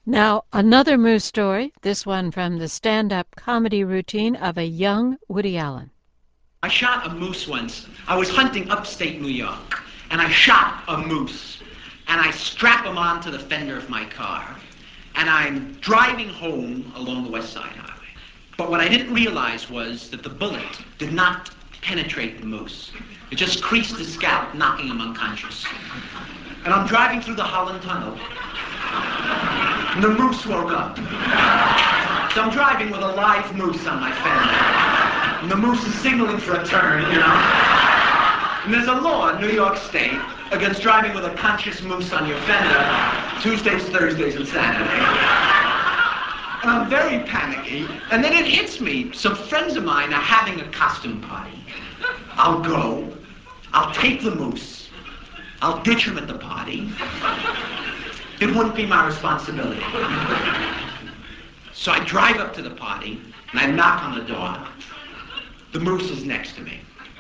Now, another moose story, this one from the stand-up comedy routine of a young Woody Allen. I shot a moose once. I was hunting upstate New York, and I shot a moose. And I strap him onto the fender of my car, and I'm driving home along the West Side Highway. But what I didn't realize was that the bullet did not penetrate the moose. It just creased his scalp, knocking him unconscious. And I'm driving through the Holland Tunnel, and the moose woke up. So I'm driving with a live moose on my fender. And the moose is signaling for a turn, you know. And there's a law in New York State against driving with a conscious moose on your fender Tuesdays, Thursdays, and Saturdays. And I'm very panicky. And then it hits me. Some friends of mine are having a costume party. I'll go. I'll take the moose. I'll ditch him at the party. It wouldn't be my responsibility. So I drive up to the party, and I knock on the door. The moose is next to me.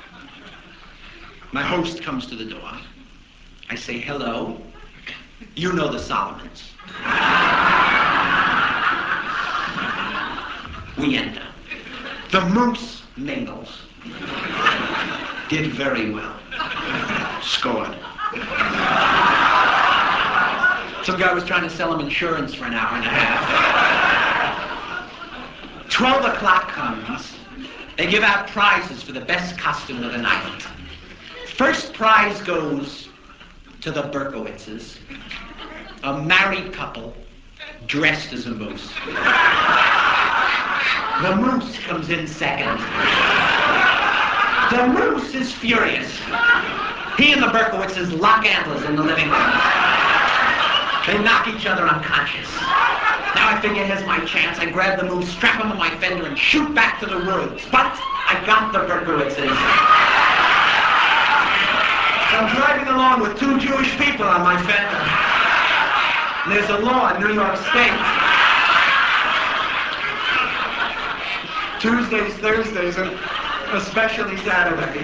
My host comes to the door. I say, hello. You know the Solomons. We enter. The moose mingles. Did very well. Scored. Some guy was trying to sell him insurance for an hour and a half. 12 o'clock comes. They give out prizes for the best costume of the night. First prize goes to the Berkowitzes, a married couple dressed as a moose. The moose comes in second. The moose is furious. He and the Berkowitzes lock antlers in the living room. They knock each other unconscious. Now I figure here's my chance. I grab the moose, strap him on my fender, and shoot back to the woods. But I got the Berkowitzes. I'm driving along with two Jewish people on my fender. And there's a law in New York State. Tuesdays, Thursdays, and especially Saturday.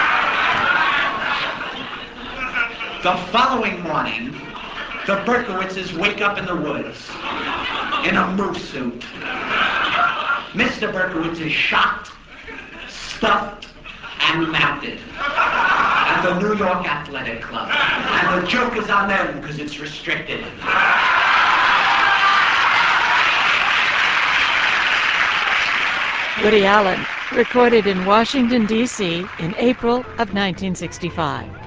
The following morning, the Berkowitzes wake up in the woods in a moose suit. Mr. Berkowitz is shot, stuffed, and mounted at the New York Athletic Club. And the joke is on them because it's restricted. Woody Allen, recorded in Washington, D.C. in April of 1965.